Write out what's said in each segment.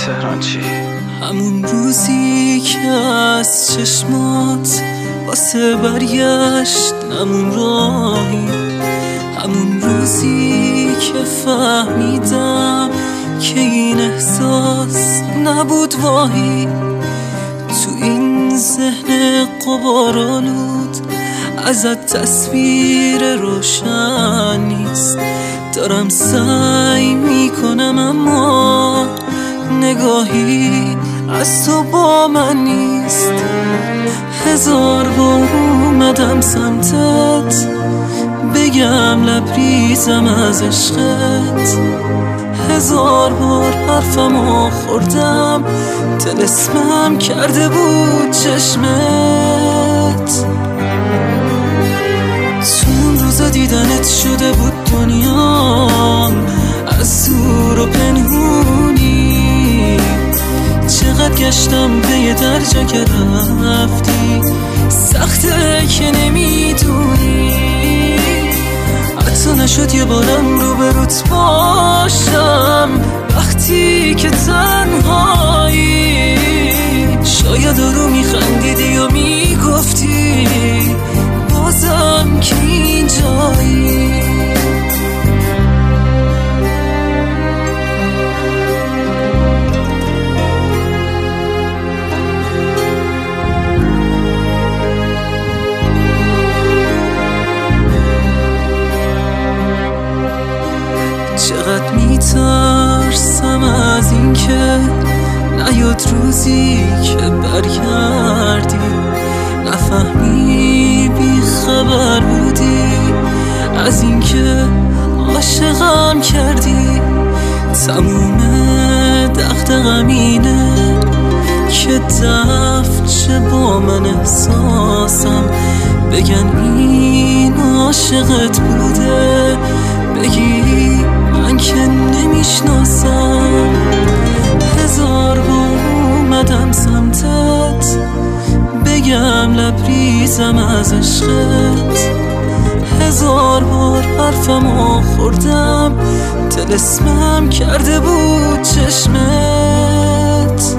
تهران چی؟ همون روزی که از چشمات واسه برگشت نمون راهی، همون روزی که فهمیدم که این احساس نبود واهی. تو این ذهن غبارآلود ازت تصویر روشن نیست، دارم سعی میکنم اما نگاهی از تو با من نیست. هزار بار اومدم سمتت بگم لبریزم از عشقت، هزار بار حرفمو خوردم طلسمم کرده بود چشمت. تو اون روزا دیدنت شده بود دنیام از دور و پنهونی، چقدر گشتم به در جا که رفتی، سخته که نمیدونی. حتی نشد یه بارم روبروت باشم وقتی که تنهایی، شاید رو میخندیدی و میگفتی بازم که اینجایی. چقدر میترسم از این که نیاد روزی که برگردی، نفهمی بی خبر بودی از این که عاشقم کردی. تموم دغدغه‌م اینه که دفع با من احساسم، بگن این عاشقت بوده، بگی من که نمیشناسم. هزار بار اومدم سمتت بگم لبریزم از عشقت، هزار بار حرفمو خوردم طلسمم کرده بود چشمت.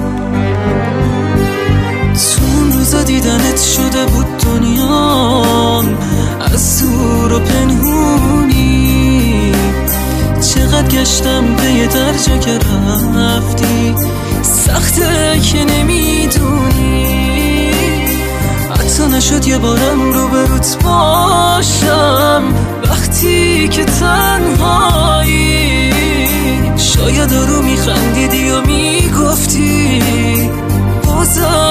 تو اون روزا دیدنت شده بود دنیام از دور و پنهونی، چقدر گشتم به یه در جا که رفتی، سخته که نمیدونی. حتی نشد یه بارم روبروت باشم وقتی که تنهایی، شاید رو میخندیدی و میگفتی بازم